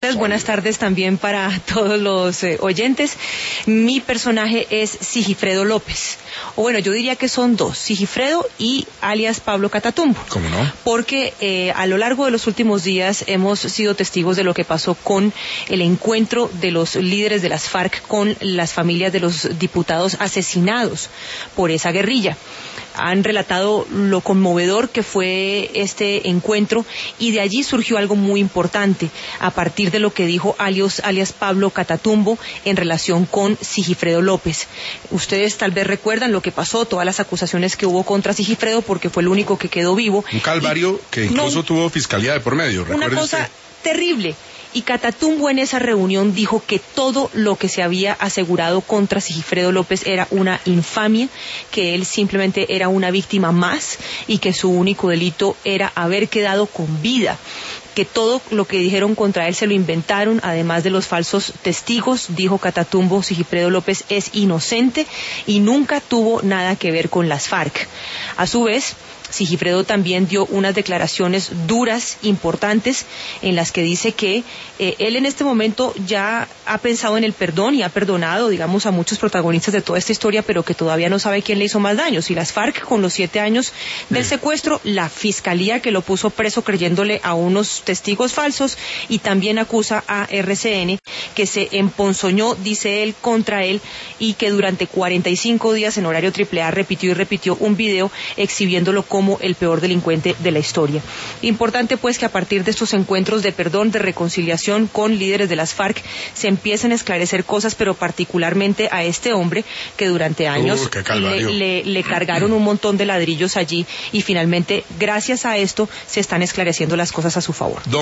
Buenas tardes también para todos los oyentes. Mi personaje es Sigifredo López. O bueno, yo diría que son dos, Sigifredo y alias Pablo Catatumbo. ¿Cómo no? Porque a lo largo de los últimos días hemos sido testigos de lo que pasó con el encuentro de los líderes de las FARC con las familias de los diputados asesinados por esa guerrilla. Han relatado lo conmovedor que fue este encuentro y de allí surgió algo muy importante a partir de lo que dijo alias Pablo Catatumbo en relación con Sigifredo López. Ustedes tal vez recuerdan lo que pasó, todas las acusaciones que hubo contra Sigifredo porque fue el único que quedó vivo. Un calvario que incluso tuvo fiscalía de por medio, una cosa terrible. Y Catatumbo en esa reunión dijo que todo lo que se había asegurado contra Sigifredo López era una infamia, que él simplemente era una víctima más y que su único delito era haber quedado con vida, que todo lo que dijeron contra él se lo inventaron, además de los falsos testigos. Dijo Catatumbo, Sigifredo López es inocente y nunca tuvo nada que ver con las FARC. A su vez, Sigifredo también dio unas declaraciones duras, importantes, en las que dice que él en este momento ya ha pensado en el perdón y ha perdonado, digamos, a muchos protagonistas de toda esta historia, pero que todavía no sabe quién le hizo más daño. Si las FARC con los 7 años del secuestro, la fiscalía que lo puso preso creyéndole a unos testigos falsos, y también acusa a RCN que se emponzoñó, dice él, contra él, y que durante 45 días en horario AAA repitió y repitió un video exhibiéndolo como el peor delincuente de la historia. Importante pues que a partir de estos encuentros de perdón, de reconciliación con líderes de las FARC, se empiecen a esclarecer cosas, pero particularmente a este hombre que durante años le cargaron un montón de ladrillos allí, y finalmente gracias a esto se están esclareciendo las cosas a su favor.